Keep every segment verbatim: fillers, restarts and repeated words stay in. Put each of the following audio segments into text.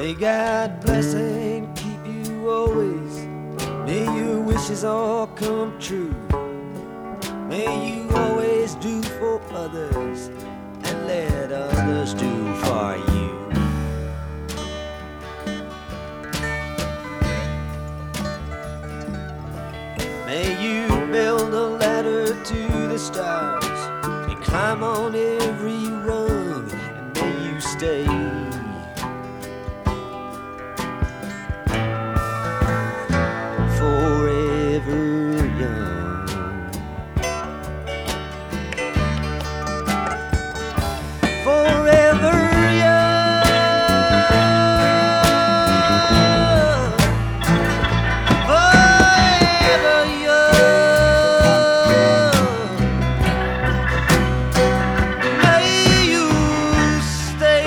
May God bless and keep you always. May your wishes all come true. May you always do for others and let others do for you. May you build a ladder to the stars and climb on every rung, and may you stay forever young. Forever young. Forever young. May you stay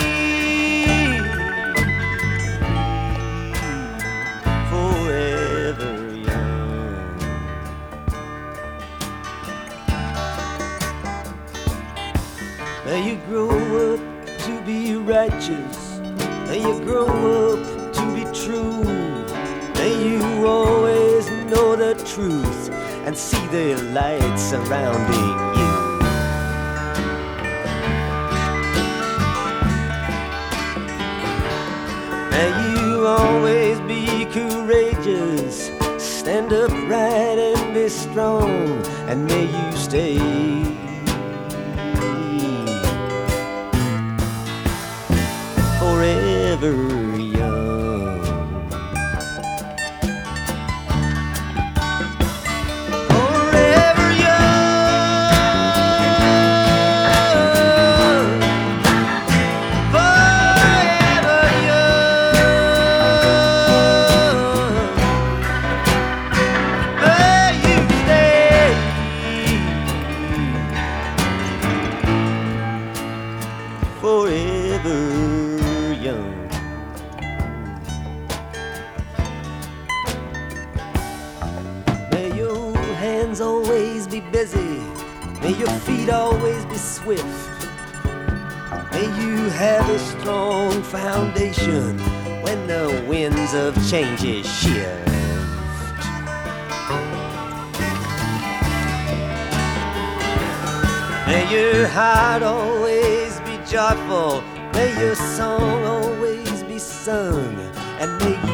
forever young. May you grow up to be righteous. May you grow up to be true. May you always know the truth and see the light surrounding you. May you always be courageous, stand upright and be strong, and may you stay forever young. Forever young. Forever young. May you stay forever young. May your hands always be busy. May your feet always be swift. May you have a strong foundation when the winds of change shift. May your heart always be joyful. May your song always be sung, and may